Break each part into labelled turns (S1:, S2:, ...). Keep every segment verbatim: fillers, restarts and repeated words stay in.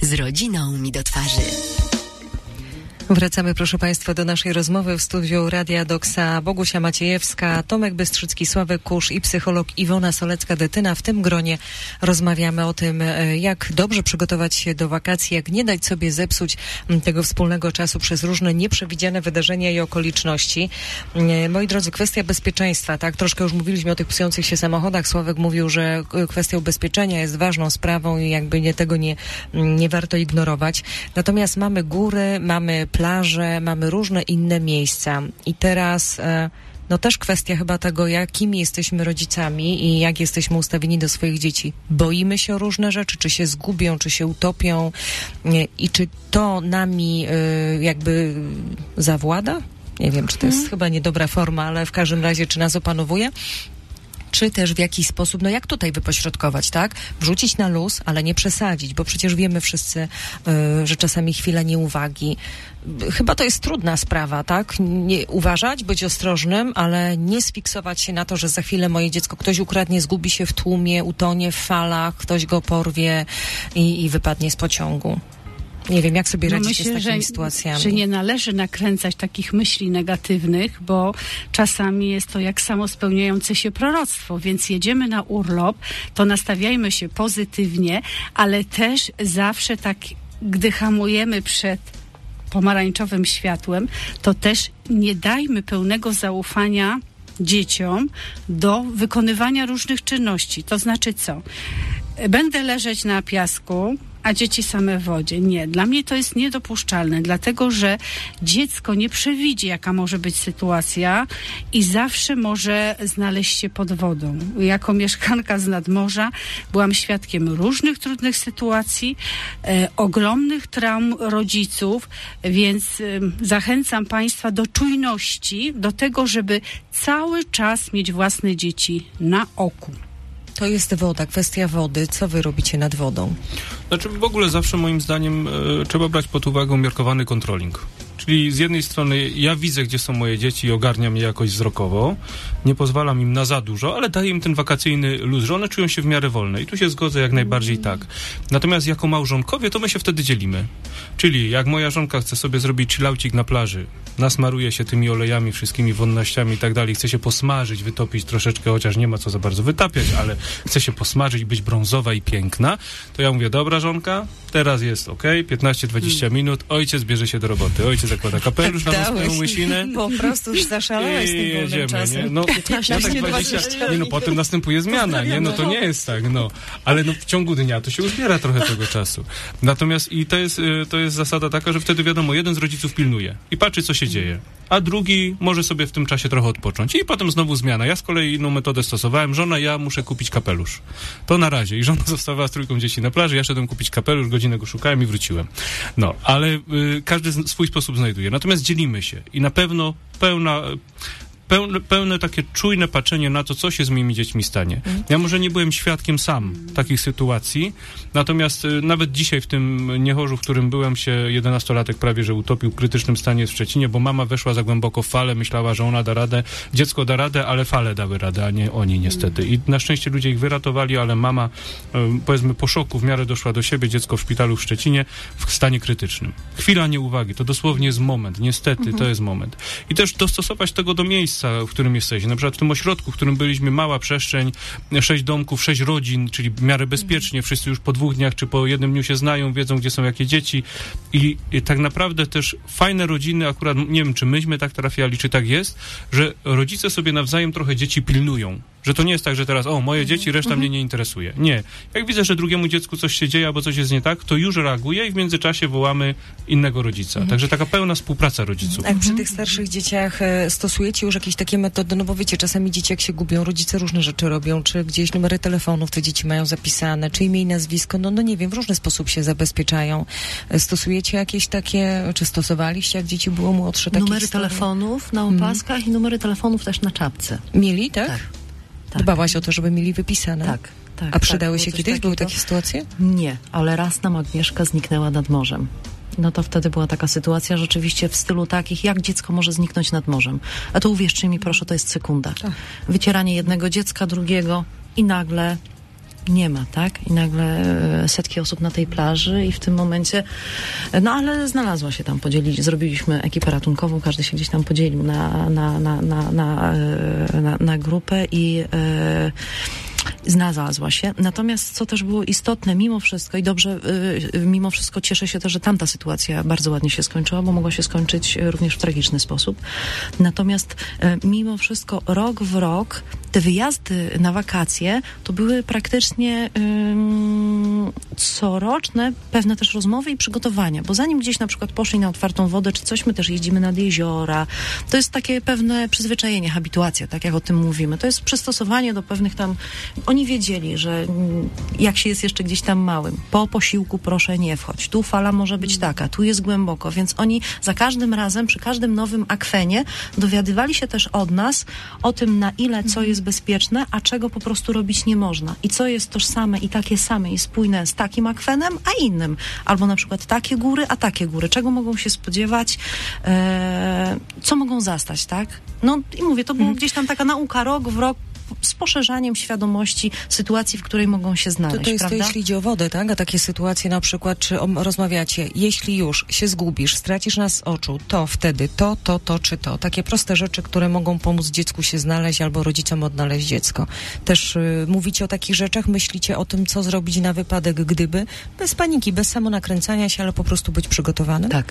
S1: Z rodziną mi do twarzy.
S2: Wracamy, proszę Państwa, do naszej rozmowy w studiu Radia Doksa. Bogusia Maciejewska, Tomek Bystrzycki, Sławek Kusz i psycholog Iwona Solecka-Detyna. W tym gronie rozmawiamy o tym, jak dobrze przygotować się do wakacji, jak nie dać sobie zepsuć tego wspólnego czasu przez różne nieprzewidziane wydarzenia i okoliczności. Moi drodzy, kwestia bezpieczeństwa, tak? Troszkę już mówiliśmy o tych psujących się samochodach. Sławek mówił, że kwestia ubezpieczenia jest ważną sprawą i jakby nie, tego nie, nie warto ignorować. Natomiast mamy góry, mamy plaże, mamy różne inne miejsca i teraz no też kwestia chyba tego, jakimi jesteśmy rodzicami i jak jesteśmy ustawieni do swoich dzieci. Boimy się o różne rzeczy, czy się zgubią, czy się utopią i czy to nami jakby zawłada? Nie wiem, czy to jest hmm. chyba niedobra forma, ale w każdym razie, czy nas opanowuje? Czy też w jakiś sposób, no jak tutaj wypośrodkować, tak? Wrzucić na luz, ale nie przesadzić, bo przecież wiemy wszyscy, yy, że czasami chwila nieuwagi. Chyba to jest trudna sprawa, tak? Nie uważać, być ostrożnym, ale nie sfiksować się na to, że za chwilę moje dziecko ktoś ukradnie, zgubi się w tłumie, utonie w falach, ktoś go porwie i, i wypadnie z pociągu. Nie wiem, jak sobie no radzicie myślę, z takimi że, sytuacjami.
S3: Że nie należy nakręcać takich myśli negatywnych, bo czasami jest to jak samo spełniające się proroctwo, więc jedziemy na urlop, to nastawiajmy się pozytywnie, ale też zawsze tak, gdy hamujemy przed pomarańczowym światłem, to też nie dajmy pełnego zaufania dzieciom do wykonywania różnych czynności. To znaczy co? Będę leżeć na piasku, a dzieci same w wodzie. Nie, dla mnie to jest niedopuszczalne, dlatego że dziecko nie przewidzi, jaka może być sytuacja i zawsze może znaleźć się pod wodą. Jako mieszkanka z nadmorza byłam świadkiem różnych trudnych sytuacji, e, ogromnych traum rodziców, więc e, zachęcam Państwa do czujności, do tego, żeby cały czas mieć własne dzieci na oku.
S2: To jest woda, kwestia wody. Co wy robicie nad wodą?
S4: Znaczy w ogóle zawsze moim zdaniem e, trzeba brać pod uwagę umiarkowany kontroling. Czyli z jednej strony ja widzę, gdzie są moje dzieci i ogarniam je jakoś wzrokowo, nie pozwalam im na za dużo, ale daję im ten wakacyjny luz, że one czują się w miarę wolne i tu się zgodzę jak najbardziej tak. Natomiast jako małżonkowie to my się wtedy dzielimy. Czyli jak moja żonka chce sobie zrobić chillaucik na plaży, nasmaruje się tymi olejami, wszystkimi wonnościami i tak dalej, chce się posmażyć, wytopić troszeczkę, chociaż nie ma co za bardzo wytapiać, ale chce się posmażyć, być brązowa i piękna, to ja mówię, dobra żonka, teraz jest okej, okay, piętnaście dwadzieścia minut, ojciec bierze się do roboty, ojciec zakłada kapelusz na swoją łysinę.
S2: Po prostu już zaszalałeś z tym wolnym czasem.
S4: Nie? No, ja tak dwadzieścia, nie, no potem następuje zmiana, nie? No to nie jest tak, no. Ale no w ciągu dnia to się uzbiera trochę tego czasu. Natomiast i to jest, to jest zasada taka, że wtedy wiadomo, jeden z rodziców pilnuje i patrzy, co się dzieje, a drugi może sobie w tym czasie trochę odpocząć. I potem znowu zmiana. Ja z kolei inną metodę stosowałem. Żona, ja muszę kupić kapelusz. To na razie. I żona zostawała z trójką dzieci na plaży, ja szedłem kupić kapelusz, godzinę go szukałem i wróciłem. No, ale y, każdy z, swój sposób znajduje. Natomiast dzielimy się i na pewno pełna... Pełne, pełne takie czujne patrzenie na to, co się z moimi dziećmi stanie. Ja może nie byłem świadkiem sam takich sytuacji, natomiast y, nawet dzisiaj w tym Niechorzu, w którym byłem, się jedenastolatek prawie, że utopił w krytycznym stanie w Szczecinie, bo mama weszła za głęboko w falę, myślała, że ona da radę, dziecko da radę, ale fale dały radę, a nie oni niestety. I na szczęście ludzie ich wyratowali, ale mama, y, powiedzmy po szoku w miarę doszła do siebie, dziecko w szpitalu w Szczecinie w stanie krytycznym. Chwila nieuwagi, to dosłownie jest moment, niestety mhm. to jest moment. I też dostosować tego do miejsca, w którym jesteście. Na przykład w tym ośrodku, w którym byliśmy, mała przestrzeń, sześć domków, sześć rodzin, czyli w miarę bezpiecznie, wszyscy już po dwóch dniach czy po jednym dniu się znają, wiedzą, gdzie są jakie dzieci i, i tak naprawdę też fajne rodziny, akurat nie wiem, czy myśmy tak trafiali, czy tak jest, że rodzice sobie nawzajem trochę dzieci pilnują. Że to nie jest tak, że teraz, o, moje dzieci, reszta mhm. mnie nie interesuje. Nie. Jak widzę, że drugiemu dziecku coś się dzieje, albo coś jest nie tak, to już reaguję i w międzyczasie wołamy innego rodzica. Mhm. Także taka pełna współpraca rodziców.
S2: Jak przy tych starszych dzieciach e, stosujecie już jakieś takie metody, no bo wiecie, czasami dzieci jak się gubią, rodzice różne rzeczy robią, czy gdzieś numery telefonów te dzieci mają zapisane, czy imię i nazwisko, no, no nie wiem, w różny sposób się zabezpieczają. E, stosujecie jakieś takie, czy stosowaliście, jak dzieci było młodsze?
S5: Numery
S2: historii?
S5: telefonów na opaskach mhm. i numery telefonów też na czapce.
S2: Mieli, tak?
S5: Tak. Tak.
S2: Dbałaś o to, żeby mieli wypisane?
S5: Tak. tak
S2: A przydały
S5: tak,
S2: się kiedyś? Takiego? Były takie sytuacje?
S5: Nie, ale raz nam Agnieszka zniknęła nad morzem. No to wtedy była taka sytuacja rzeczywiście w stylu takich, jak dziecko może zniknąć nad morzem. A to uwierzcie mi proszę, to jest sekunda. Tak. Wycieranie jednego dziecka, drugiego i nagle nie ma, tak? I nagle e, setki osób na tej plaży i w tym momencie, no ale znalazła się tam, podzielili, zrobiliśmy ekipę ratunkową, każdy się gdzieś tam podzielił na, na, na, na, na, e, na, na grupę i e, znalazła się. Natomiast co też było istotne, mimo wszystko i dobrze, y, mimo wszystko cieszę się też, że tamta sytuacja bardzo ładnie się skończyła, bo mogła się skończyć również w tragiczny sposób. Natomiast y, mimo wszystko rok w rok te wyjazdy na wakacje to były praktycznie y, coroczne pewne też rozmowy i przygotowania, bo zanim gdzieś na przykład poszli na otwartą wodę czy coś, my też jeździmy nad jeziora. To jest takie pewne przyzwyczajenie, habituacja, tak jak o tym mówimy. To jest przystosowanie do pewnych tam. Oni wiedzieli, że jak się jest jeszcze gdzieś tam małym, po posiłku proszę nie wchodź, tu fala może być taka, tu jest głęboko, więc oni za każdym razem, przy każdym nowym akwenie dowiadywali się też od nas o tym, na ile co jest bezpieczne, a czego po prostu robić nie można i co jest tożsame i takie same i spójne z takim akwenem, a innym. Albo na przykład takie góry, a takie góry. Czego mogą się spodziewać, e, co mogą zastać, tak? No i mówię, to było gdzieś tam taka nauka, rok w rok, z poszerzaniem świadomości sytuacji, w której mogą się znaleźć,
S2: to, to jest
S5: prawda?
S2: to, jeśli idzie o wodę, tak? A takie sytuacje na przykład, czy o, rozmawiacie, jeśli już się zgubisz, stracisz nas z oczu, to wtedy to, to, to, czy to. Takie proste rzeczy, które mogą pomóc dziecku się znaleźć albo rodzicom odnaleźć dziecko. Też y, mówicie o takich rzeczach, myślicie o tym, co zrobić na wypadek gdyby, bez paniki, bez samonakręcania się, ale po prostu być przygotowanym?
S5: Tak.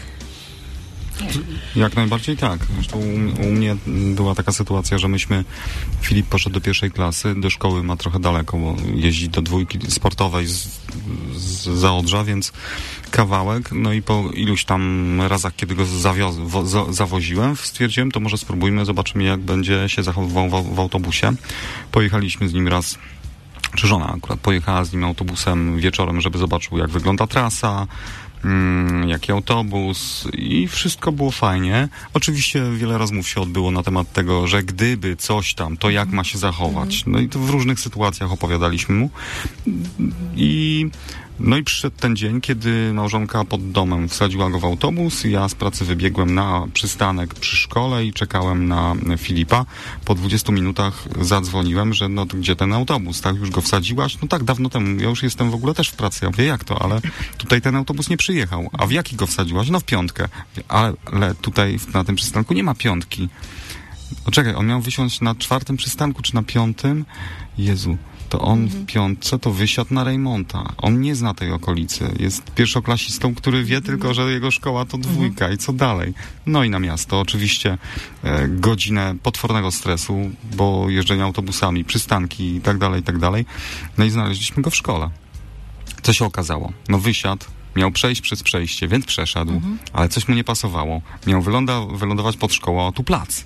S1: Jak najbardziej tak. Zresztą u, u mnie była taka sytuacja, że myśmy, Filip poszedł do pierwszej klasy, do szkoły ma trochę daleko, bo jeździ do dwójki sportowej z, z Zaodrza, więc kawałek, no i po iluś tam razach, kiedy go zawiozł, wo, za, zawoziłem, stwierdziłem, to może spróbujmy, zobaczymy, jak będzie się zachowywał w, w autobusie. Pojechaliśmy z nim raz, czy żona akurat pojechała z nim autobusem wieczorem, żeby zobaczył, jak wygląda trasa, Mm, jaki autobus i wszystko było fajnie. Oczywiście wiele rozmów się odbyło na temat tego, że gdyby coś tam, to jak ma się zachować. No i to w różnych sytuacjach opowiadaliśmy mu. I no i przyszedł ten dzień, kiedy małżonka pod domem wsadziła go w autobus i ja z pracy wybiegłem na przystanek przy szkole i czekałem na Filipa. Po dwudziestu minutach zadzwoniłem, że no to gdzie ten autobus, tak? Już go wsadziłaś? No tak, dawno temu. Ja już jestem w ogóle też w pracy. Ja mówię, jak to? Ale tutaj ten autobus nie przyjechał. A w jaki go wsadziłaś? No w piątkę. Ale, ale tutaj na tym przystanku nie ma piątki. O, czekaj, on miał wysiąść na czwartym przystanku czy na piątym? Jezu. To on mhm. w piątce to wysiadł na Rejmonta. On nie zna tej okolicy. Jest pierwszoklasistą, który wie mhm. tylko, że jego szkoła to dwójka mhm. i co dalej. No i na miasto. Oczywiście e, godzinę potwornego stresu, bo jeżdżenie autobusami, przystanki i tak dalej, i tak dalej. No i znaleźliśmy go w szkole. Co się okazało? No wysiadł, miał przejść przez przejście, więc przeszedł, mhm. ale coś mu nie pasowało. Miał wyląda, wylądować pod szkołą, a tu plac.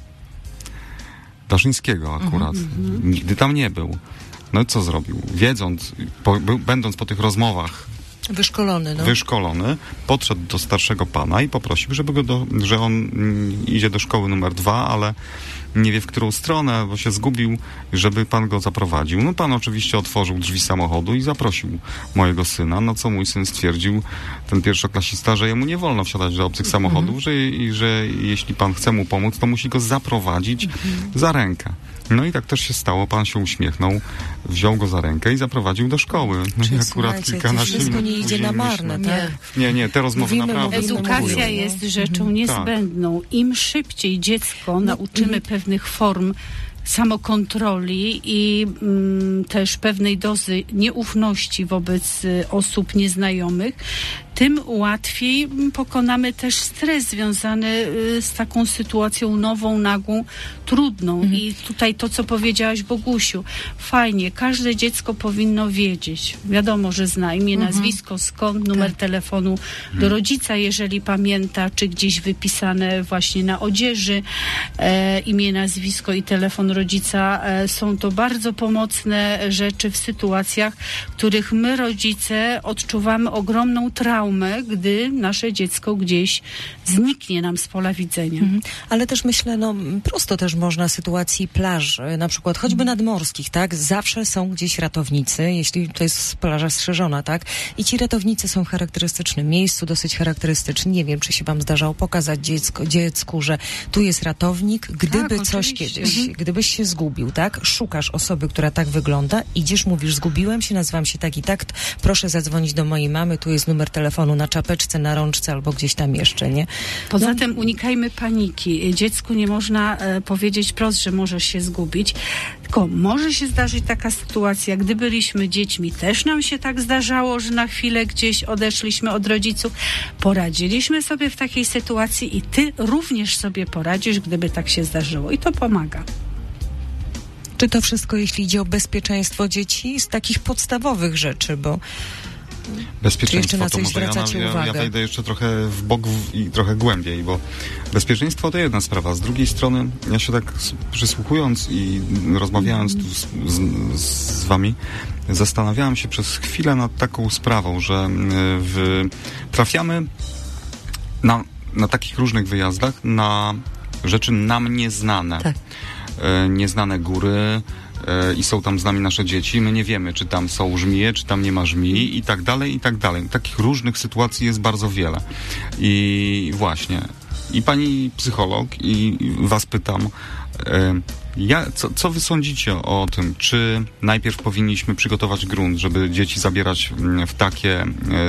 S1: Daszyńskiego akurat. Mhm. Nigdy tam nie był. No i co zrobił? Wiedząc, po, był, będąc po tych rozmowach
S2: wyszkolony, no.
S1: wyszkolony, podszedł do starszego pana i poprosił, żeby go do, że on mm, idzie do szkoły numer dwa, ale nie wie w którą stronę, bo się zgubił, żeby pan go zaprowadził. No pan oczywiście otworzył drzwi samochodu i zaprosił mojego syna, no co mój syn stwierdził, ten pierwszoklasista, że jemu nie wolno wsiadać do obcych samochodów, mm-hmm. że, i, że jeśli pan chce mu pomóc, to musi go zaprowadzić mm-hmm. za rękę. No i tak też się stało, pan się uśmiechnął, wziął go za rękę i zaprowadził do szkoły. No i akurat kilkanaście minut
S2: wszystko nie idzie na marne, tak?
S1: Nie, nie, te rozmowy
S2: Mówimy,
S1: naprawdę
S3: Edukacja
S1: mówią.
S3: jest rzeczą niezbędną. Im szybciej dziecko nauczymy pewnych form samokontroli i mm, też pewnej dozy nieufności wobec y, osób nieznajomych, tym łatwiej pokonamy też stres związany y, z taką sytuacją nową, nagłą, trudną. Mhm. I tutaj to, co powiedziałaś, Bogusiu, fajnie, każde dziecko powinno wiedzieć. Wiadomo, że zna imię, mhm. nazwisko, skąd, numer tak. telefonu mhm. do rodzica, jeżeli pamięta, czy gdzieś wypisane właśnie na odzieży e, imię, nazwisko i telefon rodzica. E, są to bardzo pomocne rzeczy w sytuacjach, w których my, rodzice, odczuwamy ogromną traumę traumę, gdy nasze dziecko gdzieś zniknie nam z pola widzenia.
S2: Mhm. Ale też myślę, no prosto też można sytuacji plaż, na przykład choćby nadmorskich, tak? Zawsze są gdzieś ratownicy, jeśli to jest plaża strzeżona, tak? I ci ratownicy są w charakterystycznym miejscu, dosyć charakterystyczni. Nie wiem, czy się wam zdarzało pokazać dziecko, dziecku, że tu jest ratownik, gdyby
S3: tak,
S2: coś
S3: oczywiście.
S2: kiedyś,
S3: mhm.
S2: gdybyś się zgubił, tak? Szukasz osoby, która tak wygląda, idziesz, mówisz, zgubiłem się, nazywam się tak i tak, proszę zadzwonić do mojej mamy, tu jest numer telefonu na czapeczce, na rączce albo gdzieś tam jeszcze, nie?
S3: Poza
S2: No.
S3: tym unikajmy paniki. Dziecku nie można e, powiedzieć wprost, że możesz się zgubić, tylko może się zdarzyć taka sytuacja, gdy byliśmy dziećmi, też nam się tak zdarzało, że na chwilę gdzieś odeszliśmy od rodziców, poradziliśmy sobie w takiej sytuacji i ty również sobie poradzisz, gdyby tak się zdarzyło. I to pomaga.
S2: Czy to wszystko, jeśli idzie o bezpieczeństwo dzieci, z takich podstawowych rzeczy, bo
S1: Bezpieczeństwo,
S2: Czy jeszcze na
S1: to
S2: coś
S1: może ja,
S2: zwracacie
S1: ja, ja
S2: uwagę?
S1: wejdę jeszcze trochę w bok w, i trochę głębiej, bo bezpieczeństwo to jedna sprawa. Z drugiej strony, ja się tak s- przysłuchując i rozmawiając tu z, z, z wami, zastanawiałem się przez chwilę nad taką sprawą, że y, w, trafiamy na, na takich różnych wyjazdach na rzeczy nam nieznane.
S5: Tak.
S1: E, nieznane góry, e, i są tam z nami nasze dzieci. My nie wiemy, czy tam są żmije, czy tam nie ma żmii i tak dalej, i tak dalej. Takich różnych sytuacji jest bardzo wiele. I właśnie, i pani psycholog, i was pytam, e, ja, co, co wy sądzicie o tym, czy najpierw powinniśmy przygotować grunt, żeby dzieci zabierać mm, w takie e,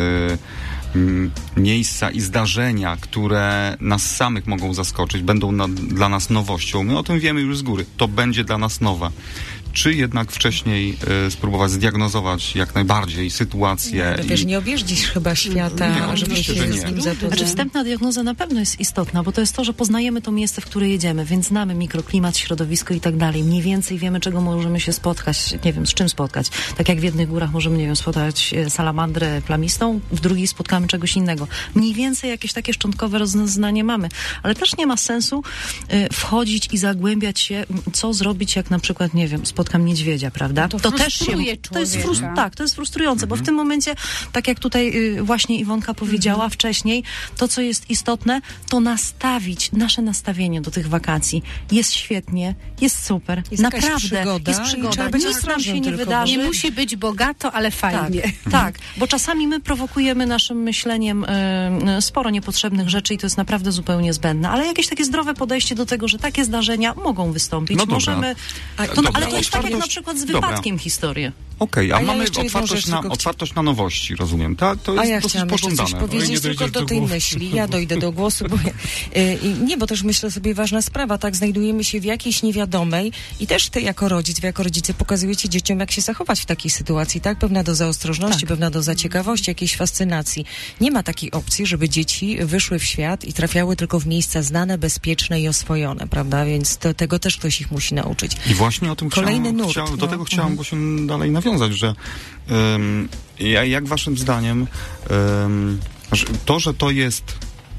S1: m, miejsca i zdarzenia, które nas samych mogą zaskoczyć, będą na, dla nas nowością. My o tym wiemy już z góry. To będzie dla nas nowe. Czy jednak wcześniej y, spróbować zdiagnozować jak najbardziej sytuację?
S2: no,
S1: i...
S2: wiesz, nie objeździsz chyba świata,
S1: Nie,
S2: żeby
S1: oczywiście,
S2: się
S1: że
S2: z
S1: nie.
S2: nim
S5: Znaczy
S2: zapoznać.
S5: wstępna diagnoza na pewno jest istotna, bo to jest to, że poznajemy to miejsce, w które jedziemy, więc znamy mikroklimat, środowisko i tak dalej. Mniej więcej wiemy, czego możemy się spotkać, nie wiem, z czym spotkać. Tak jak w jednych górach możemy, nie wiem, spotkać e, salamandrę plamistą, w drugiej spotkamy czegoś innego. Mniej więcej jakieś takie szczątkowe rozeznanie mamy, ale też nie ma sensu e, wchodzić i zagłębiać się, co zrobić, jak na przykład, nie wiem, spotkam niedźwiedzia, prawda?
S3: No to
S5: też się,
S3: frustruje
S5: to jest frus-
S3: człowieka.
S5: tak, to jest frustrujące, bo w tym momencie, tak jak tutaj y, właśnie Iwonka powiedziała
S3: Mhm.
S5: wcześniej, to co jest istotne, to nastawić nasze nastawienie do tych wakacji. Jest świetnie, jest super,
S2: Jest jakaś
S5: naprawdę
S2: przygoda
S5: jest
S2: i
S5: przygoda.
S2: trzeba być
S5: Nic nam
S2: ostrożnym
S5: się nie
S2: tylko,
S5: wydarzy.
S3: Nie musi być bogato, ale
S5: Tak,
S3: fajnie.
S5: tak, bo czasami my prowokujemy naszym myśleniem y, y, sporo niepotrzebnych rzeczy i to jest naprawdę zupełnie zbędne, ale jakieś takie zdrowe podejście do tego, że takie zdarzenia mogą wystąpić.
S1: No dobra.
S5: Możemy,
S2: A-
S5: to,
S1: Dobra,
S5: ale
S1: to
S5: też tak jak
S1: otwartość-
S5: na przykład z
S1: Dobra.
S5: wypadkiem historię.
S1: Okej, a,
S2: A ja
S1: mamy
S2: jeszcze jedną
S1: otwartość
S2: rzecz
S1: na,
S2: tylko chci-
S1: otwartość na nowości, rozumiem. Ta, to jest
S2: A ja
S1: dosyć
S2: chciałam jeszcze
S1: pożądane.
S2: coś
S4: nie
S2: powiedzieć
S4: dojdziesz
S2: tylko do
S4: do
S2: tej
S4: głosu.
S2: myśli. Ja dojdę do głosu, bo ja, y, y, nie, bo też myślę sobie ważna sprawa, tak, znajdujemy się w jakiejś niewiadomej i też ty jako rodzic, wy jako rodzice pokazujecie dzieciom, jak się zachować w takiej sytuacji, tak? Pewna doza ostrożności,
S5: Tak.
S2: pewna doza ciekawości, jakiejś fascynacji. Nie ma takiej opcji, żeby dzieci wyszły w świat i trafiały tylko w miejsca znane, bezpieczne i oswojone, prawda? Więc to, tego też ktoś ich musi nauczyć.
S1: I właśnie o tym
S2: Kolejny
S1: chciałem,
S2: nurt,
S1: chciałem,
S2: no.
S1: do tego chciałem
S2: Mhm.
S1: właśnie dalej nawiązać, że um, ja- jak waszym zdaniem um, że to, że to jest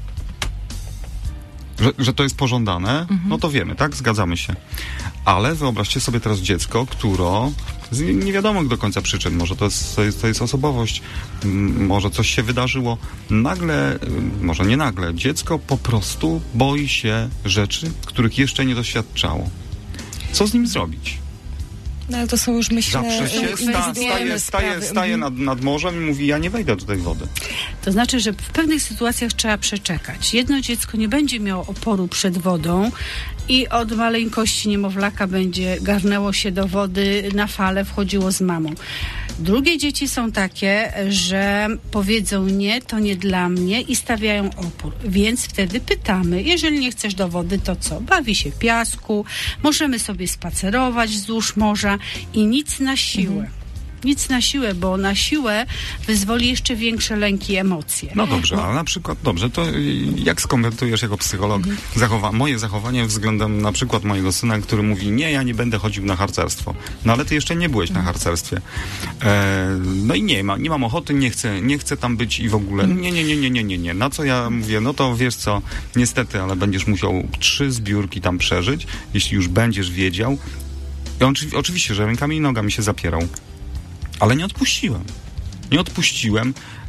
S1: że, że to jest pożądane,
S2: Mhm.
S1: no to wiemy, tak? Zgadzamy się. Ale wyobraźcie sobie teraz dziecko, które z nie wiadomo do końca przyczyn, może to jest, to jest, to jest osobowość, m, może coś się wydarzyło, nagle, y, może nie nagle, dziecko po prostu boi się rzeczy, których jeszcze nie doświadczało. Co z nim zrobić?
S2: No ale to są już, myślę,
S1: Zawsze się
S2: y,
S1: sta,
S2: indywidualne
S1: staje, staje,
S2: sprawy.
S1: staje nad, nad morzem i mówi, ja nie wejdę do tej wody.
S3: To znaczy, że w pewnych sytuacjach trzeba przeczekać. Jedno dziecko nie będzie miało oporu przed wodą i od maleńkości niemowlaka będzie garnęło się do wody, na falę wchodziło z mamą. Drugie dzieci są takie, że powiedzą nie, to nie dla mnie i stawiają opór. Więc wtedy pytamy, jeżeli nie chcesz do wody, to co? Bawi się w piasku, możemy sobie spacerować wzdłuż morza i nic na siłę. Nic na siłę, bo na siłę wyzwoli jeszcze większe lęki i emocje.
S1: No dobrze, ale na przykład, dobrze, to y, jak skomentujesz jako psycholog zachowa- moje zachowanie względem na przykład mojego syna, który mówi, nie, ja nie będę chodził na harcerstwo. No ale ty jeszcze nie byłeś na harcerstwie. E, no i nie, ma, nie mam ochoty, nie chcę, nie chcę tam być i w ogóle, nie, nie, nie, nie, nie, nie, nie. Na co ja mówię, no to wiesz co, niestety, ale będziesz musiał trzy zbiórki tam przeżyć, jeśli już będziesz wiedział. I on, oczywiście, że rękami i nogami się zapierał. Ale nie odpuściłem. Nie odpuściłem.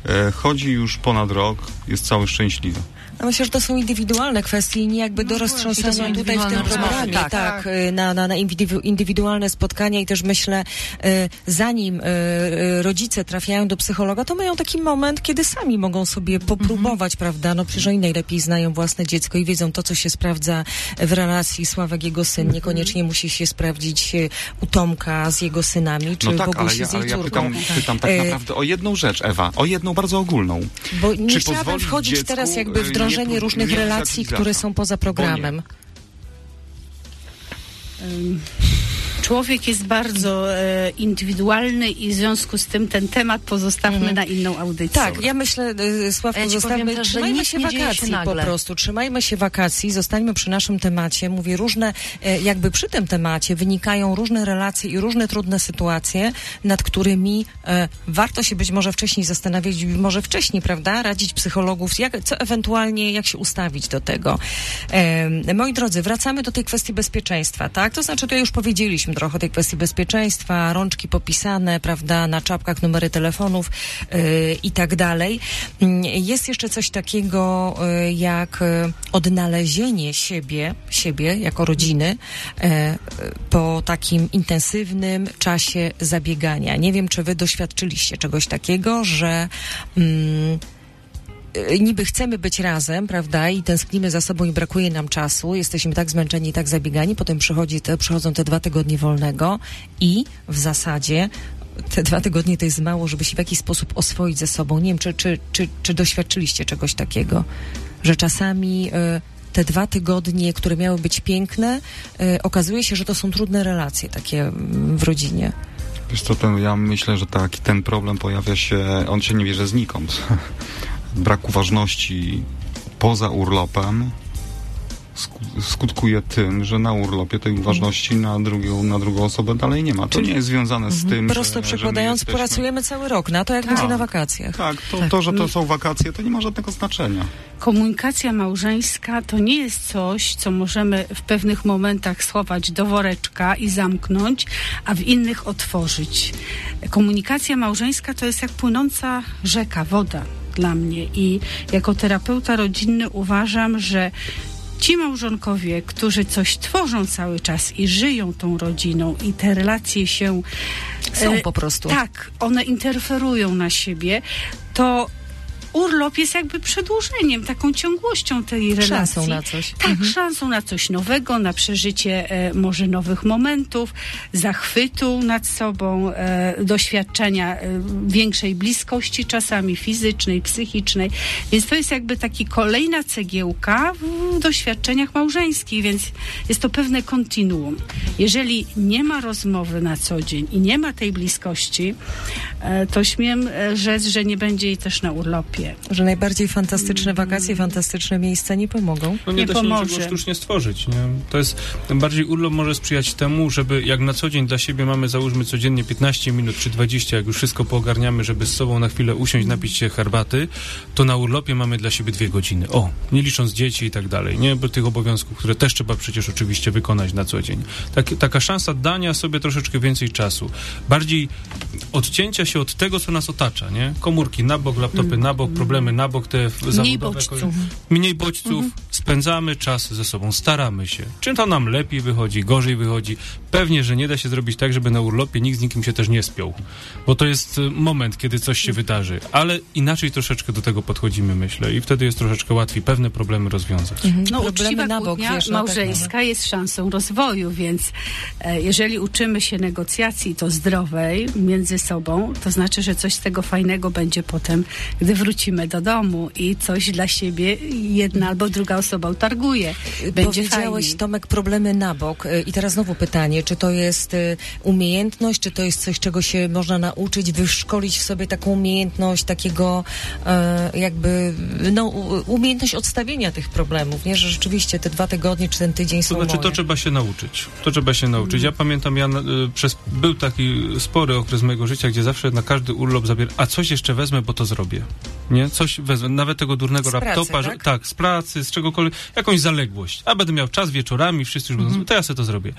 S1: e, chodzi już ponad rok, jest cały szczęśliwy.
S2: No myślę, że to są indywidualne kwestie i jakby do roztrząsania
S5: to
S2: tutaj w tym programie, tak, tak, na, na, na indywidualne spotkania i też myślę, y, zanim y, y, rodzice trafiają do psychologa, to mają taki moment, kiedy sami mogą sobie popróbować, mm-hmm. prawda, no przecież oni najlepiej znają własne dziecko i wiedzą to, co się sprawdza w relacji Sławek, jego syn, mm-hmm. niekoniecznie musi się sprawdzić u Tomka z jego synami, czy
S1: no tak,
S2: Bogusi
S1: ale ja,
S2: z jej
S1: ale ja
S2: córką.
S1: pytam, pytam tak naprawdę o jedną rzecz, Ewa, o jedną bardzo ogólną.
S2: Bo nie
S1: czy
S2: chciałabym wchodzić
S1: dziecku,
S2: teraz jakby w drążenie różnych relacji, które są poza programem.
S3: Człowiek jest bardzo e, indywidualny i w związku z tym ten temat pozostawmy mhm. na inną audycję.
S2: Tak, ja myślę, Sławku, ja zostawmy, też, trzymajmy się wakacji się po prostu, trzymajmy się wakacji, zostańmy przy naszym temacie. Mówię, różne, e, jakby przy tym temacie wynikają różne relacje i różne trudne sytuacje, nad którymi e, warto się być może wcześniej zastanawiać, może wcześniej, prawda, radzić psychologów, jak, co ewentualnie, jak się ustawić do tego. E, moi drodzy, wracamy do tej kwestii bezpieczeństwa, tak? To znaczy, to już powiedzieliśmy trochę o tej kwestii bezpieczeństwa, rączki popisane, prawda, na czapkach numery telefonów yy, i tak dalej. Jest jeszcze coś takiego yy, jak yy, odnalezienie siebie, siebie jako rodziny yy, po takim intensywnym czasie zabiegania. Nie wiem, czy wy doświadczyliście czegoś takiego, że yy, niby chcemy być razem, prawda, i tęsknimy za sobą i brakuje nam czasu, jesteśmy tak zmęczeni i tak zabiegani, potem przychodzi te, przychodzą te dwa tygodnie wolnego i w zasadzie te dwa tygodnie to jest mało, żeby się w jakiś sposób oswoić ze sobą. Nie wiem, czy, czy, czy, czy doświadczyliście czegoś takiego, że czasami y, te dwa tygodnie, które miały być piękne, y, okazuje się, że to są trudne relacje takie y, w rodzinie.
S1: Wiesz co, ten, ja myślę, że taki ten problem pojawia się, on się nie bierze znikąd. Brak uważności poza urlopem skutkuje tym, że na urlopie tej uważności na drugą, na drugą osobę dalej nie ma. To nie jest związane z tym,
S2: prosto
S1: że,
S2: przekładając,
S1: że my jesteśmy...
S2: pracujemy cały rok na to, jak
S3: tak.
S2: będzie na wakacjach.
S1: Tak, to, tak, to, że to są wakacje, to nie ma żadnego znaczenia.
S3: Komunikacja małżeńska to nie jest coś, co możemy w pewnych momentach schować do woreczka i zamknąć, a w innych otworzyć. Komunikacja małżeńska to jest jak płynąca rzeka, woda dla mnie i jako terapeuta rodzinny uważam, że ci małżonkowie, którzy coś tworzą cały czas i żyją tą rodziną i te relacje się...
S2: Są e, po prostu.
S3: Tak, one interferują na siebie, to urlop jest jakby przedłużeniem, taką ciągłością tej relacji.
S2: Szansą na coś.
S3: Tak,
S2: mhm.
S3: szansą na coś nowego, na przeżycie e, może nowych momentów, zachwytu nad sobą, e, doświadczenia e, większej bliskości czasami fizycznej, psychicznej. Więc to jest jakby taki kolejna cegiełka w doświadczeniach małżeńskich, więc jest to pewne kontinuum. Jeżeli nie ma rozmowy na co dzień i nie ma tej bliskości, e, to śmiem e, rzec, że nie będzie jej też na urlopie.
S2: Że najbardziej fantastyczne wakacje, fantastyczne miejsca nie pomogą.
S4: No nie,
S3: nie
S4: da się
S3: pomoże.
S4: niczego sztucznie stworzyć. Nie? To jest, tym bardziej urlop może sprzyjać temu, żeby jak na co dzień dla siebie mamy, załóżmy codziennie piętnaście minut czy dwadzieścia, jak już wszystko poogarniamy, żeby z sobą na chwilę usiąść, napić się herbaty, to na urlopie mamy dla siebie dwie godziny. O, nie licząc dzieci i tak dalej, nie? Bo tych obowiązków, które też trzeba przecież oczywiście wykonać na co dzień. Tak, taka szansa dania sobie troszeczkę więcej czasu. Bardziej odcięcia się od tego, co nas otacza, nie? Komórki na bok, laptopy na bok, problemy na bok, te zawodowe.
S3: Mniej bodźców.
S4: Mniej bodźców, mhm. spędzamy czas ze sobą, staramy się. Czy to nam lepiej wychodzi, gorzej wychodzi? Pewnie, że nie da się zrobić tak, żeby na urlopie nikt z nikim się też nie spiął. Bo to jest moment, kiedy coś się wydarzy. Ale inaczej troszeczkę do tego podchodzimy, myślę. I wtedy jest troszeczkę łatwiej pewne problemy rozwiązać.
S3: Mhm. No,
S2: problemy
S3: uczciwa
S2: na bok,
S3: kłótnia
S2: wiesz,
S3: małżeńska
S2: no tak,
S3: jest szansą rozwoju, więc e, jeżeli uczymy się negocjacji, to zdrowej między sobą, to znaczy, że coś z tego fajnego będzie potem, gdy wrócimy do domu i coś dla siebie jedna albo druga osoba utarguje. Będzie
S2: Powiedziałeś,
S3: fajniej.
S2: Tomek, problemy na bok. I teraz znowu pytanie, czy to jest umiejętność, czy to jest coś, czego się można nauczyć, wyszkolić w sobie taką umiejętność takiego jakby, no, umiejętność odstawienia tych problemów, nie? Że rzeczywiście te dwa tygodnie, czy ten tydzień są
S4: To znaczy,
S2: moje.
S4: to trzeba się nauczyć. To trzeba się nauczyć. Ja pamiętam, ja y, przez, był taki spory okres mojego życia, gdzie zawsze na każdy urlop zabieram, a coś jeszcze wezmę, bo to zrobię. Nie? Coś wezmę, nawet tego durnego
S2: z
S4: laptopa,
S2: pracy,
S4: że,
S2: tak?
S4: tak, z pracy, z czegokolwiek, jakąś zaległość. A będę miał czas wieczorami, wszyscy już będą, mm. to ja sobie to zrobię.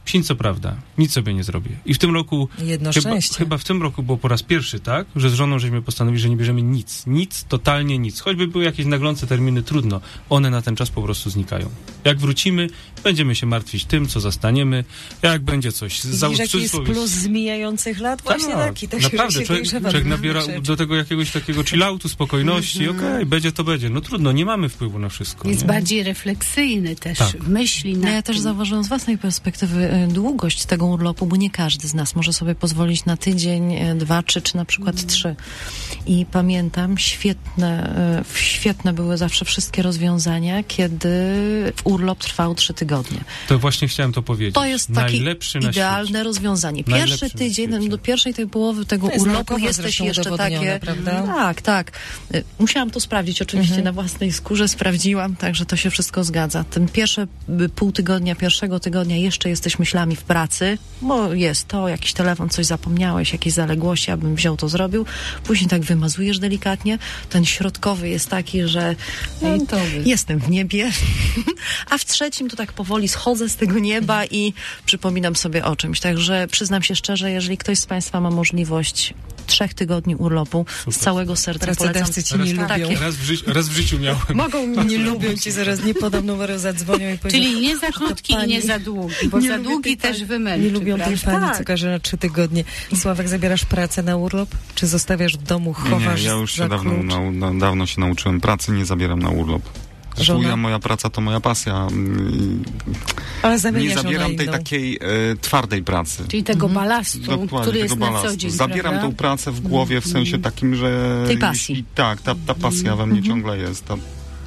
S4: Psin co prawda, nic sobie nie zrobię. I w tym roku,
S2: Jedno
S4: chyba,
S2: szczęście.
S4: chyba w tym roku było po raz pierwszy tak, że z żoną żeśmy postanowili, że nie bierzemy nic. Nic, totalnie nic. Choćby były jakieś naglące terminy, trudno. One na ten czas po prostu znikają. Jak wrócimy, będziemy się martwić tym, co zastaniemy. Jak będzie coś...
S2: Widzisz,
S4: za- w
S2: jaki jest
S4: cudzysłowie-
S2: plus z mijających lat? Właśnie
S4: tak,
S2: taki. Tak,
S4: naprawdę,
S2: że się
S4: człowiek,
S2: dojrzewa
S4: człowiek
S2: w
S4: nabiera
S2: różnych rzeczach.
S4: do tego jakiegoś takiego chilloutu, spokojności, okej, będzie to będzie. No trudno, nie mamy wpływu na wszystko.
S3: Jest
S4: nie?
S3: bardziej refleksyjny też,
S4: Tak.
S3: myśli
S5: No
S3: na
S5: ja też
S3: tym.
S5: zauważyłam z własnej perspektywy y, długość tego urlopu, bo nie każdy z nas może sobie pozwolić na tydzień, y, dwa, czy, czy na przykład
S3: Mm.
S5: trzy. I pamiętam, świetne, y, świetne były zawsze wszystkie rozwiązania, kiedy urlop trwał trzy tygodnie.
S4: To właśnie chciałem to powiedzieć.
S5: To jest takie
S4: Najlepszy na
S5: idealne
S4: świecie.
S5: rozwiązanie.
S4: Najlepszy
S5: Pierwszy
S4: na
S5: tydzień,
S4: świecie.
S5: do pierwszej tej połowy tego
S2: To jest
S5: urlopu
S2: naukowo
S5: jesteś
S2: zresztą
S5: jeszcze
S2: udowodnione,
S5: takie...
S2: prawda?
S5: Tak, tak. Y, Musiałam to sprawdzić oczywiście
S2: Mhm.
S5: na własnej skórze, sprawdziłam, także to się wszystko zgadza. Ten pierwsze y, pół tygodnia, pierwszego tygodnia jeszcze jesteś myślami w pracy, bo jest to, jakiś telefon, coś zapomniałeś, jakieś zaległości, abym wziął, to zrobił. Później tak wymazujesz delikatnie. Ten środkowy jest taki, że no,
S2: Ej, to wy.
S5: jestem w niebie, a w trzecim to tak powoli schodzę z tego nieba i przypominam sobie o czymś. Także przyznam się szczerze, jeżeli ktoś z Państwa ma możliwość trzech tygodni urlopu, z całego serca polecam.
S2: Pracodawcy ci nie
S4: Raz-
S2: lubią.
S4: Raz w, życiu, raz w życiu miałem.
S5: Mogą mi
S2: Nie lubią ci, zaraz nie podam numeru, zadzwonią i powiedzą...
S3: Czyli nie za krótki i
S2: pani-
S3: nie za długi, bo
S2: Nie
S3: za
S2: lubię
S3: długi
S2: tej
S3: też
S2: pani-
S3: wymęczy.
S2: Nie lubią tej
S3: prawda?
S2: pani,
S5: Tak.
S2: co każe na trzy tygodnie. Sławek, zabierasz pracę na urlop? Czy zostawiasz w domu,
S1: Nie,
S2: chowasz
S1: nie, ja już
S2: za
S1: się dawno,
S2: klucz?
S1: nau, na, dawno się nauczyłem pracy, nie zabieram na urlop. Zresztą
S2: Żona?
S1: ja, moja praca to moja pasja. mm,
S2: Ale
S1: Nie
S2: zamieniasz ją na
S1: zabieram tej
S2: inną.
S1: takiej e, twardej pracy.
S3: Czyli tego balastu,
S1: Dokładnie,
S3: który jest
S1: tego
S3: na
S1: balastu.
S3: co dzień,
S1: Zabieram
S3: prawda?
S1: tą pracę w głowie w sensie takim, że...
S5: Tej pasji.
S1: Jeśli, tak, ta, ta pasja we mnie ciągle jest. Ta,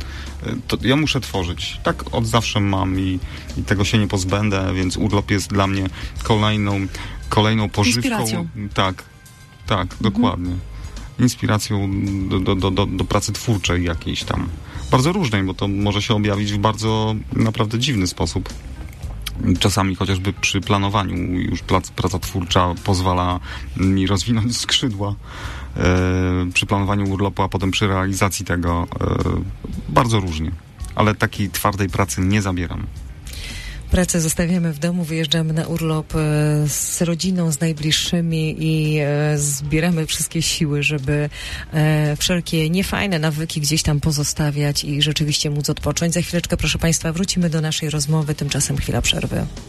S1: to ja muszę tworzyć. Tak od zawsze mam i, i tego się nie pozbędę, więc urlop jest dla mnie kolejną, kolejną pożywką.
S5: Inspiracją.
S1: Tak, tak, dokładnie. Inspiracją do, do, do, do, do pracy twórczej jakiejś tam. Bardzo różnej, bo to może się objawić w bardzo naprawdę dziwny sposób. Czasami chociażby przy planowaniu już prac, praca twórcza pozwala mi rozwinąć skrzydła e, przy planowaniu urlopu, a potem przy realizacji tego e, bardzo różnie. Ale takiej twardej pracy nie zabieram.
S2: Pracę zostawiamy w domu, wyjeżdżamy na urlop e, z rodziną, z najbliższymi i e, zbieramy wszystkie siły, żeby e, wszelkie niefajne nawyki gdzieś tam pozostawiać i rzeczywiście móc odpocząć. Za chwileczkę, proszę Państwa, wrócimy do naszej rozmowy, tymczasem chwila przerwy.